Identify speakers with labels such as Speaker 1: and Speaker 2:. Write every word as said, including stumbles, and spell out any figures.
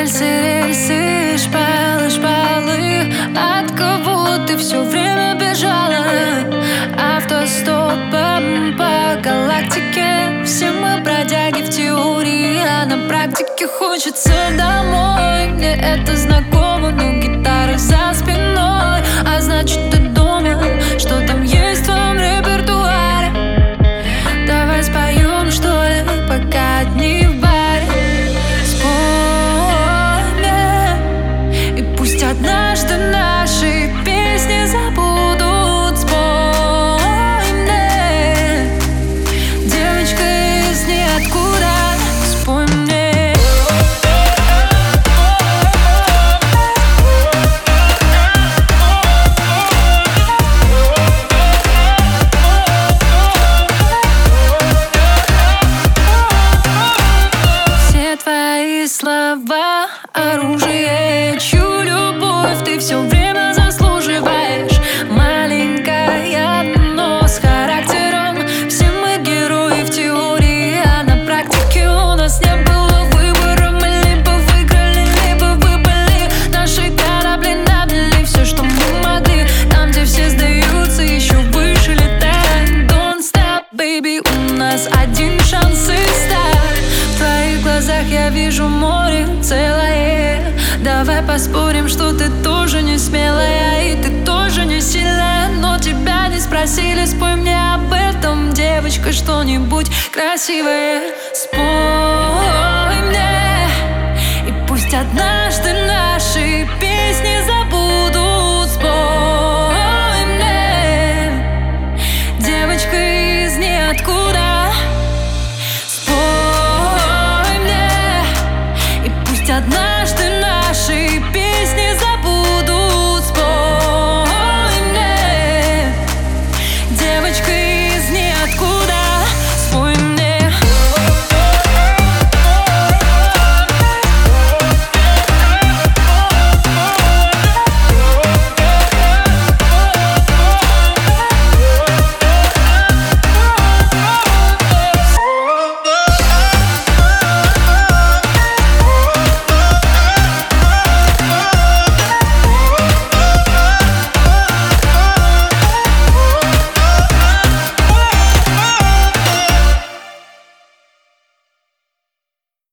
Speaker 1: Рельсы, рельсы, шпалы, шпалы. От кого ты все время бежала? Автостопом по галактике. Все мы бродяги в теории, а на практике хочется домой. Мне это знакомо, но гитара за спиной. А значит, ты дома, что там есть в твоем репертуаре? Давай споем, что ли, пока одни в баре. Вспомним, и пусть однажды наши песни забудут. Спой мне, девочка из ниоткуда. Спой мне. Все твои слова — оружие, чью любовь ты все время заслуживаешь. Маленькая, но с характером. Все мы герои в теории, а на практике у нас не было выбора. Мы либо выиграли, либо выбыли. Наши корабли набили все, что мы могли. Там, где все сдаются, еще выше летаем. Don't stop, baby, у нас один шанс и старт. В твоих глазах я вижу море целое. Давай поспорим, что ты тоже не смелая, и ты тоже не сильная, но тебя не спросили. Спой мне об этом, девочка, что-нибудь красивое. Спой мне, и пусть однажды наши песни забудут. Спой мне, девочка из ниоткуда. Спой мне, и пусть однажды